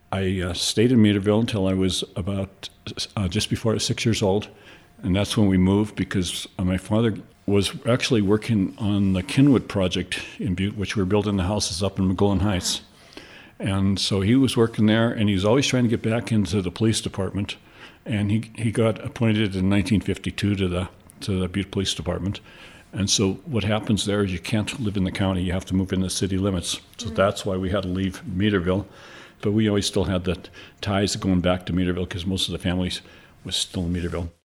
I stayed in Meterville until I was about just before I was 6 years old. And that's when we moved because my father was actually working on the Kinwood project in Butte, which we were building the houses up in McGowan Heights. And so he was working there, and he was always trying to get back into the police department. And he got appointed in 1952 to the Butte Police Department. And so what happens there is you can't live in the county. You have to move in the city limits. So that's why we had to leave Meterville. But we always still had the ties going back to Meterville because most of the families was still in Meterville.